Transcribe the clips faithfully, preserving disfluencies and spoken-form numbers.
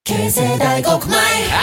形成大黒米。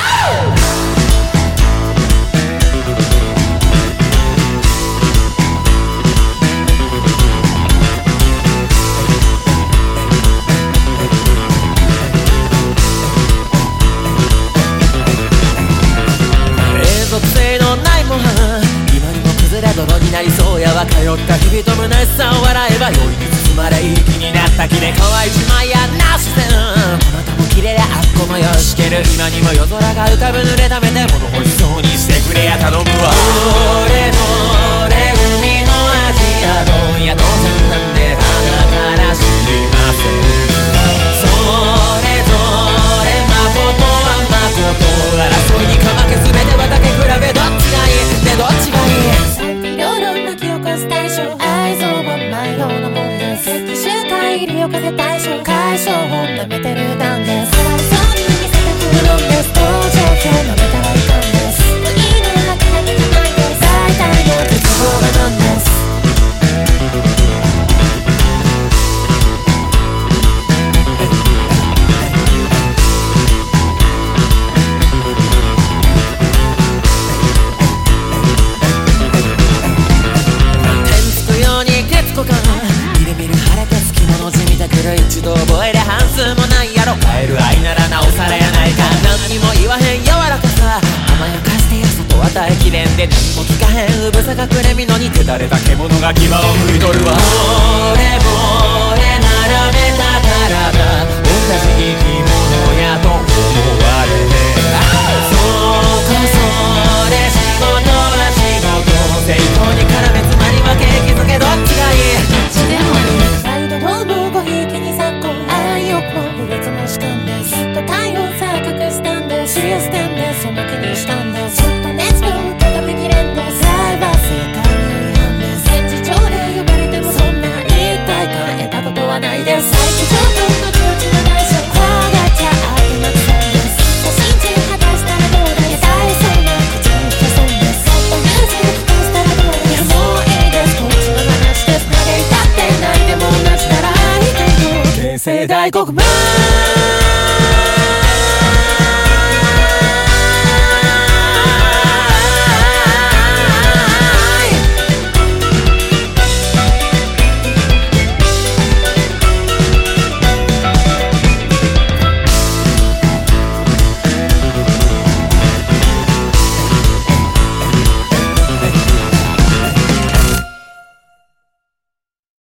泥になりそうやは通った日々と虚しさを笑えば酔いに包まれいい気になった気で乾いちまいやな自然こなたも綺麗であっこもよしける今にも夜空が浮かぶ濡れた目で物欲しそうにしてくれや頼むわ。俺の俺海の味やどうや当然なんで鼻から知りません。それぞれ誠は誠争いにかまけ全てはだけ比べどっちがいいでどっちがいい。愛憎は迷うなもんです。石周回入りをかけ対象解消を舐めてる段です。かわいそうに見せてくるんです。同情票舐めたらいかんです。無意味なきだけじゃないです。大体の絶望がなんです。一度覚えで半数もないやろ。変える愛ならなおさらやないか。何にも言わへん柔らかさ甘やかしてよさと与えきれんで何も聞かへんうぶさ隠れみのに手だれた獣が牙をむいとるわ。俺も俺並べた体同じ生き物やと思われてそうこそで仕事は仕事正当に絡めつまりは景気づけどっちがいい。どっちでもいい。シリアス点でその気にしたんです。ずっと熱量を受け止めきれんです。愛は正解に違反です。戦時上で呼ばれてもそんな一体感得たことはないです。最近ちょっとの境地のないショックがちゃあってなくそうです。写真中果たしたらどうだけ大そうな口に消そうです。もっとニュースで聞かせたらどうだけもういいです。こっちの話です。嘆いたってないでも同じならいいけど形成大黒米。